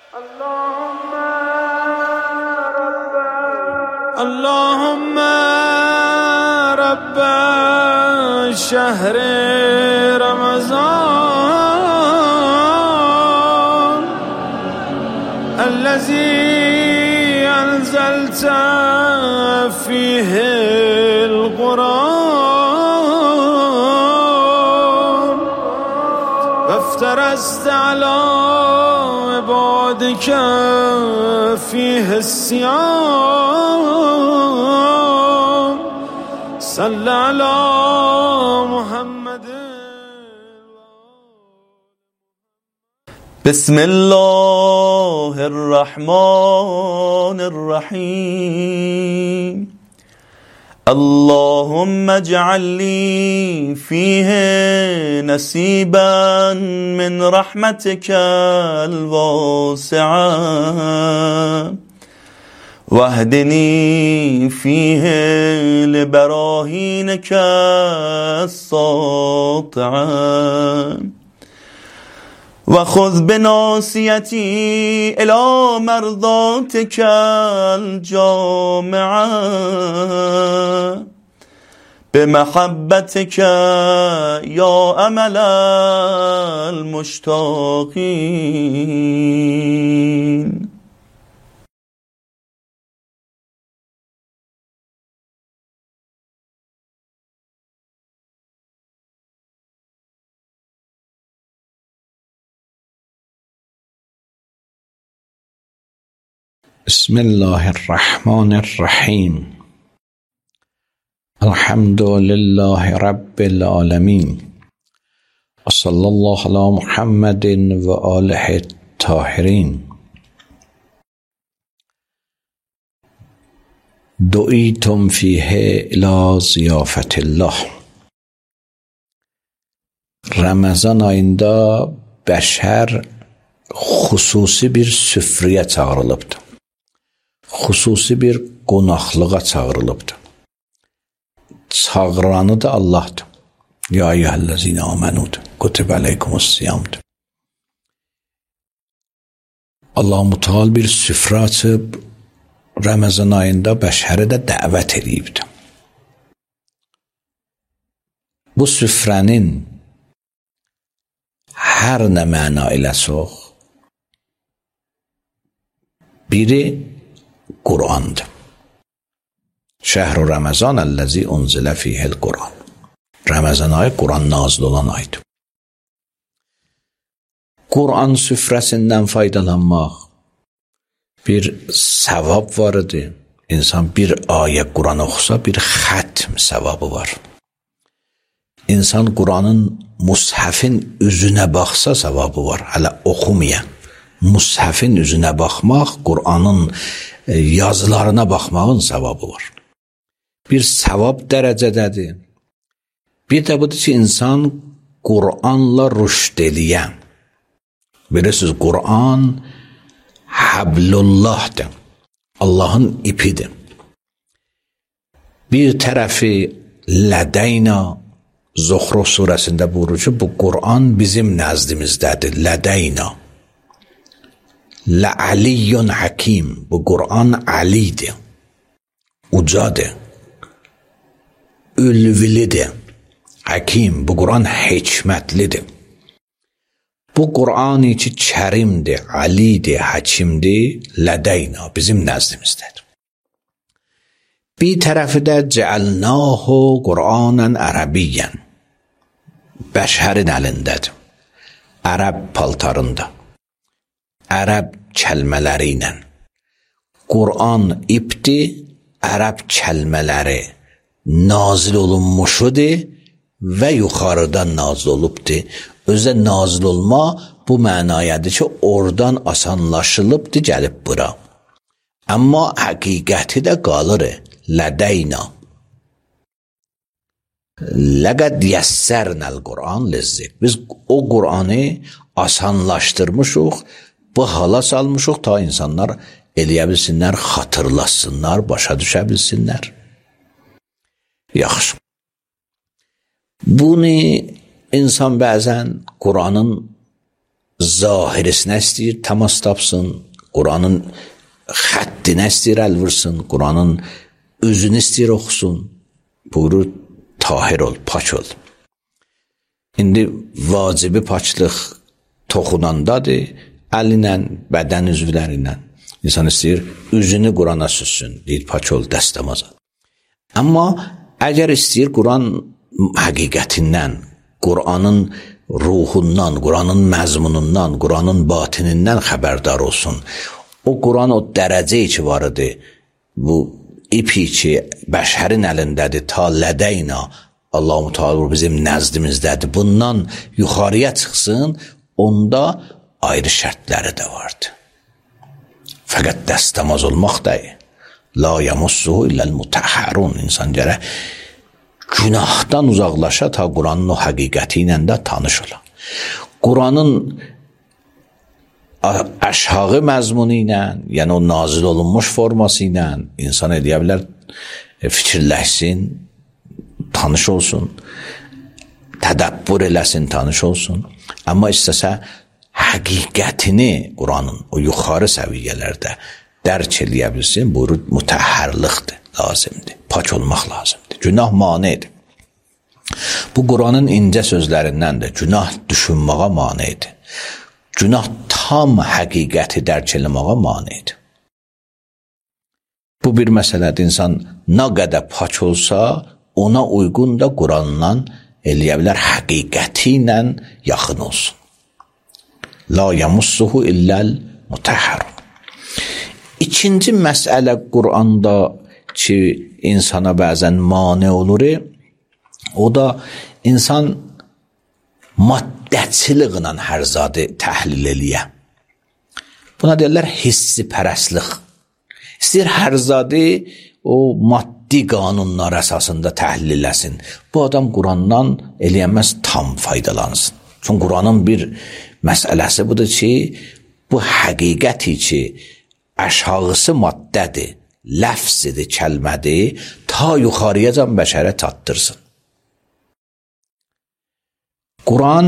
اللهم رب شهر رمضان الذي أنزلت فيه القرآن وافترست على عبادك فيه الصيام صل على محمد. بسم الله الرحمن الرحيم. اللهم اجعل لي فيه نصيبا من رحمتك الواسعة واهدني فيه لبراهينك الساطعة وخذ بناصيتي إلى مرضاتك الجامعة بمحبتك يا أمل المشتاقين. بسم الله الرحمن الرحیم. الحمد لله رب العالمین و صلی الله علی محمد و آله الطاهرین. دعیتم فیه الی ضیافت الله. Ramazan ayında bəşər xüsusi bir süfrəyə çağırılıbdır. Xüsusi bir qonaqlığa çağırılıbdır. Çağıranı da Allah'dır. Ya eyyühellezine amenudur. Kutibe aleykumus-siyamdır. Allah Müteal bir süfrə açıb Ramazan ayında bəşəri də dəvət edibdir. Bu süfrənin hər nə məna eləsək, biri Kur'an'dır. Şehr-i Ramazan ellezî unzile fîhel Kur'an. Ramazan ayı Kur'an nazil olan aydır. Kur'an süfrəsindən faydalanmaq bir sevab var idi. İnsan bir ayə Kur'an oxusa bir xətm sevabı var. İnsan Kur'an'ın mushafin üzünə baxsa sevabı var. Hələ oxumayan. Mushafin üzünə baxmaq, Kur'an'ın yazılarına baxmağın sevabı var. Bir sevab dərəcədədir. Bir də budur ki, insan Kur'anla rüşd eləyən. Bilirsiniz, Kur'an Hablullah'dır. Allah'ın ipidir. Bir tərəfi lədəyna Zuhruf surəsində buyurur ki, bu Kur'an bizim nəzdimizdədir. Lədəyna. La'aliyyun hakim. Bu Kur'an alidir. Ucadır. Ülvilidir. Hakim. Bu Kur'an hikmətlidir. Bu Kur'an-ı ki kərimdir, alidir, hakimdir. Lədəyna. Bizim nəzdimizdədir. Bir tərəfi də cəəlnahu Qur'anən ərəbiyyən. Bəşərin əlindədir. Ərəb paltarında. Ərəb kəlmələri ilə. Qur'an ipdir, ərəb kəlmələri nazil olunmuşudur və yuxarıdan nazil olubdur. Özə nazil olma bu mənayadır ki, oradan asanlaşılıbdır, gəlib bura. Amma həqiqəti də qalır. Lədəyna. Ləqəd yəssərnəl Qur'an lizzikr. Biz o Qur'anı asanlaşdırmışıq, bu hala salmışıq ta insanlar eləyə bilsinlər, xatırlasınlar, başa düşə bilsinlər. Yaxşı. Bunu insan bəzən Qur'anın zahirisine istəyir təmas tapsın, Quranın xəttinə istəyir əl vursun, Quranın özünü istəyir oxusun. Buyurur, tahir ol, pak ol. İndi vacibi paklıq toxunandadır, əlinlə, bədən üzvləri ilə. İnsan istəyir, üzünü Qurana süzsün, deyir, pak ol, dəstəmaza. Amma əgər istəyir, Quran həqiqətindən, Quranın ruhundan, Quranın məzmunundan, Quranın batinindən xəbərdar olsun. O Quran o dərəcə ki var idi, bu ipi ki bəşərin əlindədir, ta lədəyna, Allah-u Teala bizim nəzdimizdədir. Bundan yuxarıya çıxsın, onda ayrı şərtləri də vardı. Fəqət dəstəmaz olmaq deyil. La yamussuhu illəl mutahharun. İnsan gərək günahdan uzaqlaşa ta Quranın o həqiqəti ilə də tanış ola. Quranın aşağı məzmunu ilə, yəni o nazil olunmuş forması ilə insan edə bilər, fikirləşsin, tanış olsun, tədəbbür eləsin, tanış olsun. Amma istəsə həqiqətini Quranın o yuxarı səviyyələrdə dərk eləyə bilsin, buyurur, mutəhhərlikdir, lazımdır, pak olmaq lazımdır. Günah manidir. Bu Quranın incə sözlərindəndir. Günah düşünməyə manidir. Günah tam həqiqəti dərk eləməyə manidir. Bu bir məsələdir. İnsan nə qədər pak olsa, ona uyğun da Qurandan eləyə bilər, həqiqəti ilə yaxın olsun. La yamussuhu illəl mutahharun. İkinci məsələ Quranda ki, insana bəzən mane olur, o da insan maddəçiliklə hər zadı təhlil eləyə. Buna deyirlər hissi pərəstlik. İstəyir hər zadı o maddi qanunlar əsasında təhlil eləsin. Bu adam Qurandan eləyəməz tam faydalansın. Çünki Quranın bir məsələsi budur ki, bu həqiqəti ki, əşağısı maddədir, ləfzidir, kəlmədir, ta yuxarıyacan bəşərə tatdırsın. Quran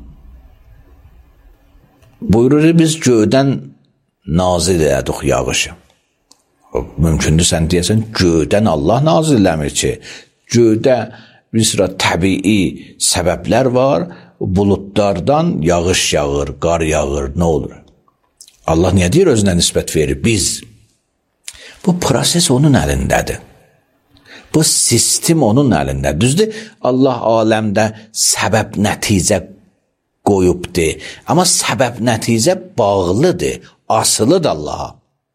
buyurur, biz göydən nazil elədik yağışı. Mümkündür sən deyəsən, göydən Allah nazil eləmir ki, göydə bir sıra təbii səbəblər var, buludlardan yağış yağır, qar yağır, nə olur? Allah niyə deyir, özünə nisbət verir? Biz. Bu proses onun əlindədir. Bu sistem onun əlindədir. Düzdür, Allah aləmdə səbəb nəticə qoyubdur. Amma səbəb nəticə bağlıdır, asılıdır Allaha.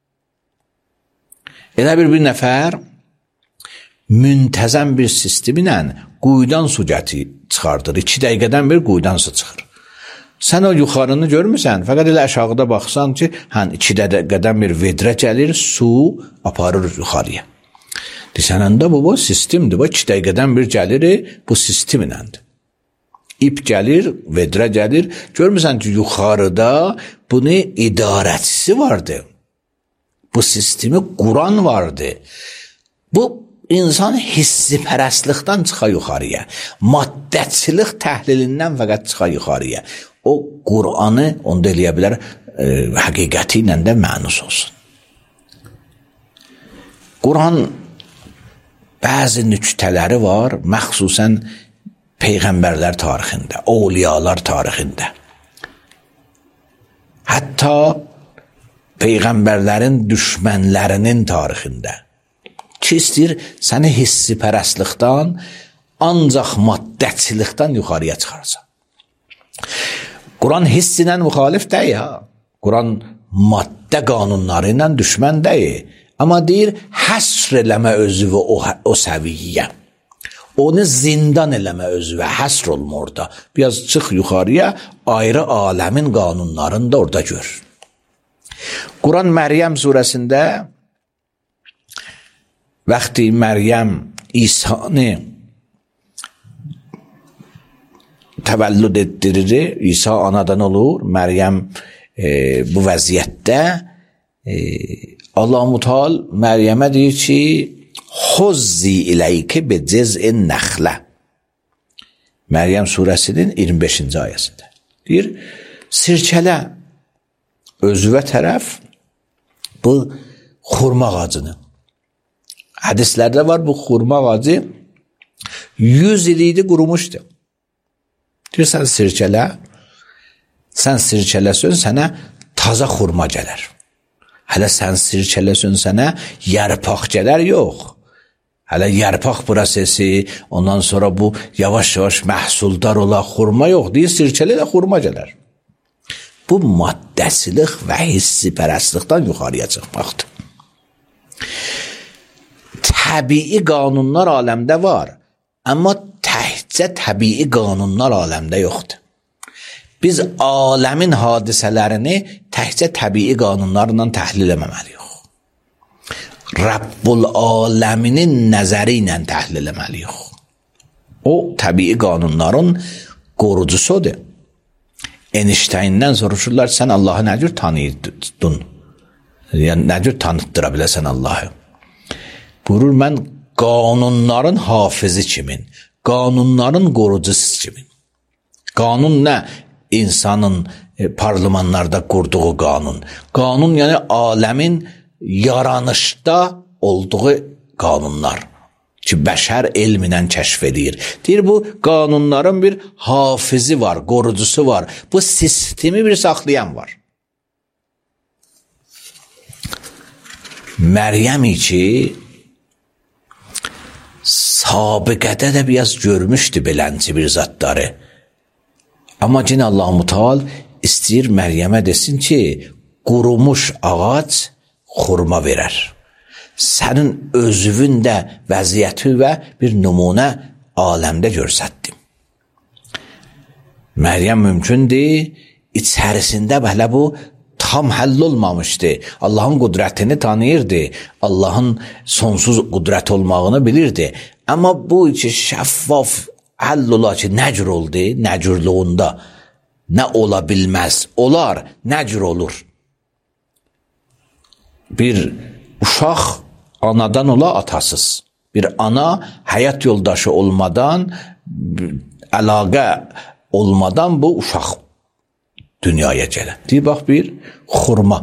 Elə bir nəfər müntəzəm bir sistem ilə quyudan su çıxardır. 2 dəqiqədən bir quyudan su çıxır. Sən o yuxarını görmürsən, fəqət elə aşağıda baxsan ki, 2 dəqiqədən bir vedrə gəlir, su aparır yuxarıya. Desənəndə bu sistemdir, 2 dəqiqədən bir gəlir, bu sistem iləndir. İp gəlir, vedrə gəlir, görmürsən ki, yuxarıda bunu idarəçisi vardır. Bu sistemi quran vardı. Bu insan hissi pərəstlikdən çıxa yuxarıya, maddəçilik təhlilindən fəqət çıxa yuxarıya. O Qur'anı onda eləyə bilər, həqiqəti ilə də mənus olsun. Quran bəzi nüktələri var, məxsusən peyğəmbərlər tarixində, awliyalar tarixində. Hətta peyğəmbərlərin düşmənlərinin tarixində. Ki istəyir səni hissi pərəstlikdən, ancaq maddəçilikdən yuxarıya çıxarsan. Quran hissinə müxalif deyil, Quran maddə qanunları ilə düşmən deyil. Amma deyir, həsr eləmə özüvə o səviyyə. Onu zindan eləmə özüvə, həsr olma orada. Biraz çıx yuxarıya, ayrı aləmin qanunlarını da orada gör. Quran Məryəm surəsində vaxtı Məryəm İsa'nı təvəllüd etdirir, İsa anadan olur, Məryəm bu vəziyyətdə Allah-u Teala Məryəmə deyir ki, Xuzzi iləykə bi ciz'in nəxlə. Məryəm surəsinin 25-ci ayəsində. Deyir, Sirkələ özüvə tərəf bu xurma ağacını. Hədislərdə var, bu xurma ağacı 100 il idi qurumuşdu. Deyirsən sirkələ, sən sirkələsən, sənə taza xurma gələr. Hələ sən sirkələsən, sənə yarpaq gələr, yox. Hələ yarpaq prosesi, ondan sonra bu yavaş-yavaş məhsuldar ola xurma yox. Deyir, sirkələ də xurma gələr. Bu maddəsilik və hissi pərəstlikdən yuxarıya çıxmaqdır. Təbii qanunlar aləmdə var, amma təhcə təbii qanunlar aləmdə yoxdur. Biz aləmin hadisələrini təhcə təbii qanunlarla təhlil etməməliyik. Rabbul aləminin nəzəri ilə təhlil etməliyik. O, təbii qanunların qorucusudur. Einsteindən soruşurlar, sən Allahı nə cür tanıyırdın? Yəni, nə cür tanıtdıra biləsən Allahı? Buyurur, mən qanunların hafizi kimin, qanunların qorucusu kimin. Qanun nə? İnsanın parlamanlarda qurduğu qanun. Qanun, yəni aləmin yaranışda olduğu qanunlar ki, bəşər elminən kəşf edir. Deyir, bu qanunların bir hafizi var, qorucusu var. Bu sistemi bir saxlayan var. Məryəm ki, sabiqədə də biraz görmüşdü belənci bir zatları. Amma yine Allah-u Teala istəyir Məryəmə desin ki, qurumuş ağac xurma verər. Sənin özünün də vəziyyəti və bir nümunə aləmdə görsətdim. Məryəm mümkündür, içərisində belə bu tam həll olmamışdı. Allahın qudrətini tanıyırdı. Allahın sonsuz qudrət olmağını bilirdi. Amma bu içi şəffaf həll ola ki, nə cür oldu? Nə cürlüğündə? Nə ola bilməz? Olar, nə cür olur? Bir uşaq anadan ola atasız. Bir ana həyat yoldaşı olmadan, əlaqə olmadan bu uşaq dünyaya gəlir. Deyir, bax bir xurma.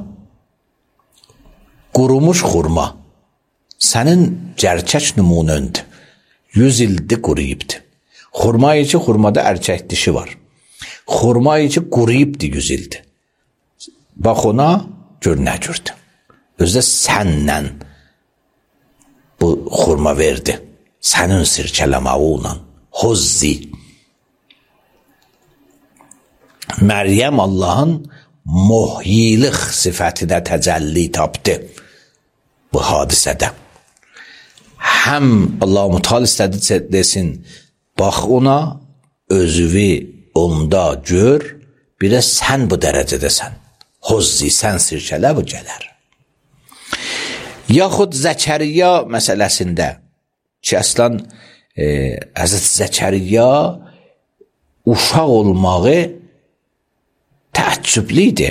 Qurumuş xurma. Sənin gerçək nümunöndür. 100 ildir quruyubdur. Xurma içi xurmada erkək dişi var. Xurma içi quruyubdur 100 ildir. Bax ona gör nə gördü. Özdə səndən bu xurma verdi. Sənin sirkələməğunla. Hozzi. Məryəm Allahın muhyilik sifətinə təcəlli tapdı bu hadisədə. Həm Allah-u Teala istədi desin, bax ona, özüvi onda gör, bir də sən bu dərəcədəsən. Hozzi, sən sirkələ, bu gələr. Yaxud Zəkəriyya məsələsində ki, əslən Həzrət Zəkəriyya uşaq olmağı təəccüblü idi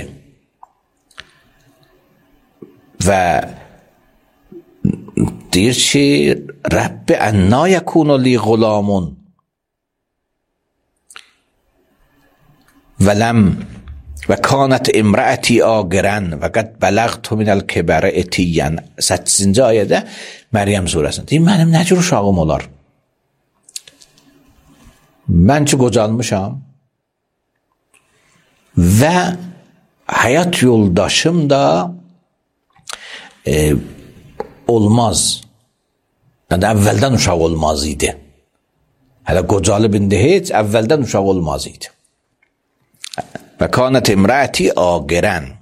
və deyir ki, Rəbbi ənna yəkunu liğulamun və kanət imrəəti agirən və qəd bələğtu minəl kibərə etiyyən 8-ci ayədə Məryəm surəsində deyir, mənim nə cür uşağım olar? Mən ki qocalmışam və həyat yoldaşım da olmaz. Yəni, əvvəldən uşaq olmaz idi. Hələ qocalıb indi heç, əvvəldən uşaq olmaz idi. Və kanət imrəti agirən.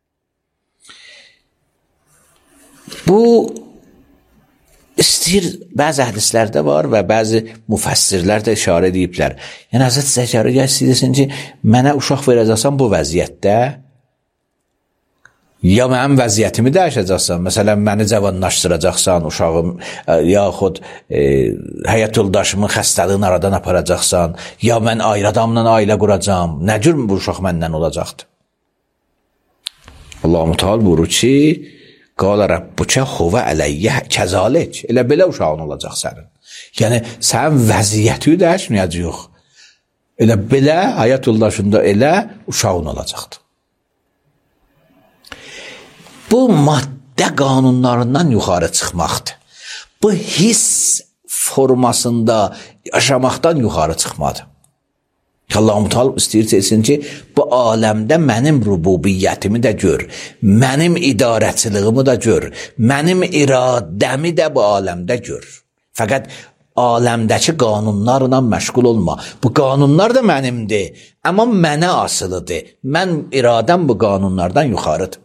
Bu istəyir, bəzi hədislərdə var və bəzi müfəssirlər də işarə ediblər. Yəni, Həzrət Zəkəriyyə istəyirsin ki, mənə uşaq verəcəksən bu vəziyyətdə, ya mənim vəziyyətimi dəyişəcəksən, məsələn, məni cavanlaşdıracaqsan, uşağım, yaxud həyat yoldaşımın xəstəliyini aradan aparacaqsan, ya mən ayrı adamla ailə quracam, nə cür bu uşaq məndən olacaqdır? Allah-u Teala buyurur ki, qala Rabbukə huvə ələyyə kəzalik, elə belə uşağın olacaq sənin. Yəni, sənin vəziyyəti dəyişməyəcək yox. Elə belə həyat yoldaşında elə uşağın olacaqdır. Bu maddə qanunlarından yuxarı çıxmaqdır. Bu hiss formasında yaşamaqdan yuxarı çıxmadır. Allah-u Teala istəyir etsin ki, bu aləmdə mənim rububiyyətimi də gör, mənim idarəçiliyimi də gör, mənim iradəmi də bu aləmdə gör. Fəqət aləmdəki qanunlarla məşğul olma. Bu qanunlar da mənimdir, amma mənə asılıdır. Mən iradəm bu qanunlardan yuxarıdır.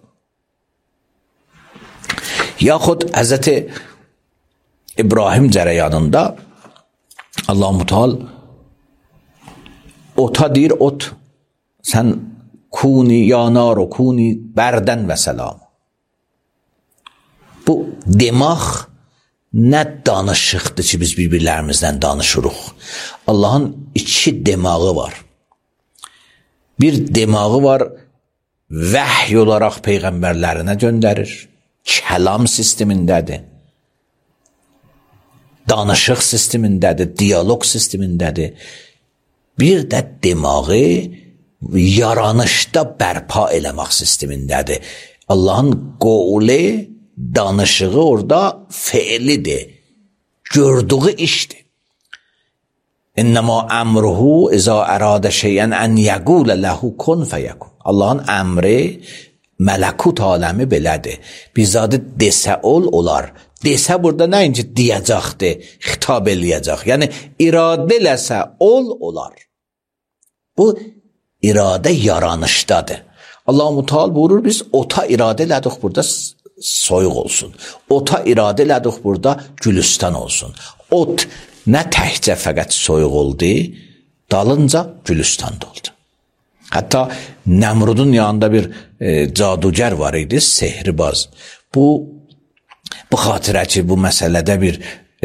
Yaxud Həzrət İbrahim cərəyanında Allah-u Teala ota deyir, ot, sən kuni yanar o kuni bərdən və səlam. Bu demək nə danışıqdır ki, biz bir-birlərimizdən danışırıq. Allahın iki demağı var. Bir demağı var, vəhy olaraq peyğəmbərlərinə göndərir. Kəlam sistemindədir. Danışıq sistemindədir, diyalog sistemindədir. Bir də demağı yaranışda bərpa eləmək sistemindədir. Allahın qovlu, danışığı orada feilidir. Gördüğü işdir. İnnəmə əmruhu izə əradə şeyən ən yəqulə ləhu kun fəyəkun. Allahın əmri mələkut aləmi belədir. Bizadı desə olar. Desə burada nəinci deyəcəkdir, xitab eləyəcək. Yəni, iradə eləsə olar. Bu, iradə yaranışdadır. Allah-u Teala buyurur, biz ota iradə elədik burada soyuq olsun. Ota iradə elədik burada gülüstan olsun. Ot nə təkcə fəqət soyuq oldu, dalınca gülüstan da oldu. Hətta Nəmrudun yanında bir cadugər var idi, sehribaz. Bu xatirə ki, bu məsələdə bir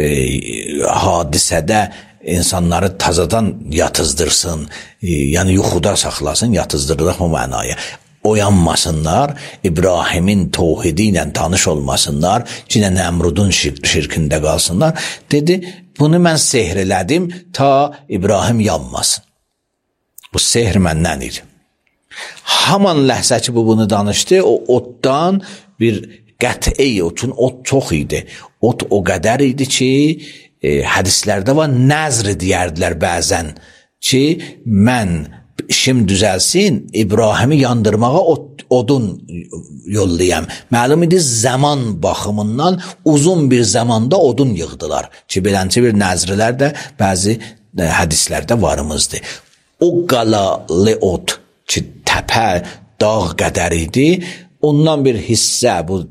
hadisədə insanları tazadan yatızdırsın, yəni yuxuda saxlasın, yatızdırılıq bu mənaya. Oyanmasınlar, İbrahimin tohidi ilə tanış olmasınlar, yine Nəmrudun şirkində qalsınlar. Dedi, bunu mən sehr elədim, ta İbrahim yanmasın. Bu sehr məndən idi. Haman ləhzə ki, bu bunu danışdı, o otdan bir qət'i, o üçün ot çox idi. Ot o qədər idi ki, hədislərdə var, nəzr deyərdilər bəzən ki, mən işim düzəlsin, İbrahimi yandırmağa odun yollayam. Məlum idi, zaman baxımından uzun bir zamanda odun yığdılar ki, belənçə bir nəzrlər də bəzi hədislərdə varımızdır. O qalalı ot ki, təpə, dağ qədər idi, ondan bir hissə, bu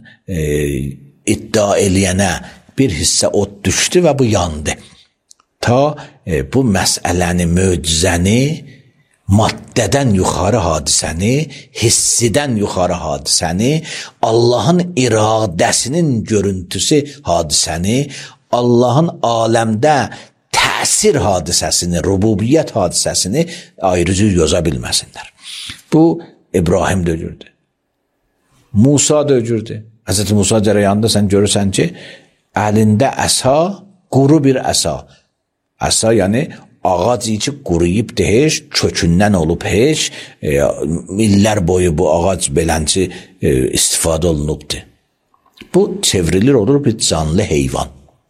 iddia eləyənə bir hissə ot düşdü və bu yandı. Ta bu məsələni, möcüzəni, maddədən yuxarı hadisəni, hissidən yuxarı hadisəni, Allahın iradəsinin görüntüsü hadisəni, Allahın aləmdə təsir hadisəsini, rububiyyət hadisəsini ayrıcı yoza bilməsinlər. Bu, İbrahim dögürdü. Musa dögürdü. Həzrəti Musa cərəyanında sən görürsən ki, əlində əsa, quru bir əsa. Əsa, yəni ağac içi quruyubdur heç, kökündən olub heç, illər boyu bu ağac belənci istifadə olunubdur. Bu, çevrilir olur bir canlı heyvan.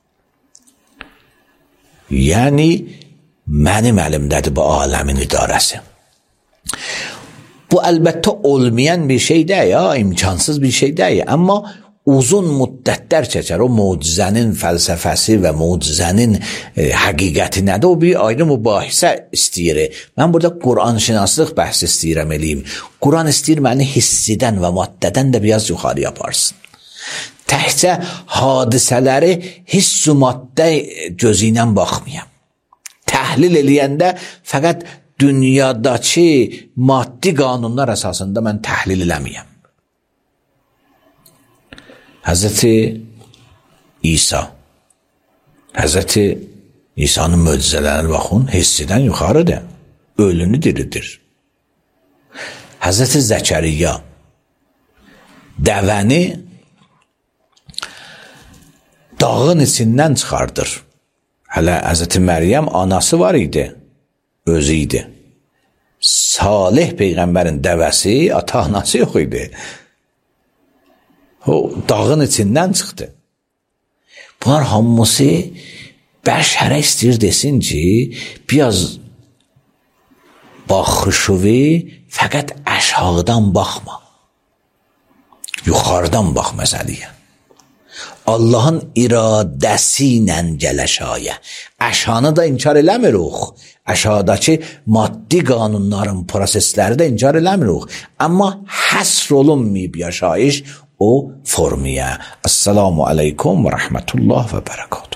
Yəni, mənim əlimdədir bu aləmin idarəsi. Bu, əlbəttə olmayan bir şey deyil, imkansız bir şey deyil, amma uzun müddətlər çəkər. O mucizənin fəlsəfəsi və mucizənin həqiqəti nədir? O bir ayrı mübahisə istəyir. Mən burada Qur'an-şünaslıq bəhs istəyirəm eləyim. Qur'an istəyir məni hissidən və maddədən də biraz yuxarı yaparsın. Təkcə hadisələri hiss-u maddə gözü ilə baxmayam. Təhlil eləyəndə fəqət dünyadakı maddi qanunlar əsasında mən təhlil eləməyəm. Həzrəti İsa, Həzrəti İsa'nın möcüzələrinə baxın, hissidən yuxarıdır, ölünü diridir. Həzrəti Zəkəriyya dəvəni dağın içindən çıxardır. Hələ Həzrəti Məryəm anası var idi, özü idi. Salih Peyğəmbərin dəvəsi, ata-anası yox idi. O dağın içindən çıxdı. Bunlar hamısı bəşərə istəyir desin ki, biraz baxışıvi fəqət aşağıdan baxma. Yuxarıdan bax məsələyə. Allahın iradəsi ilə gələşayə. Əşanı da inkar eləmirik. Əşadakı maddi qanunların prosesləri də inkar eləmirik. Amma həsr olunmayıb yaşayış o formiyə. Assalamu aleykum və rəhmətullah və bərəkət.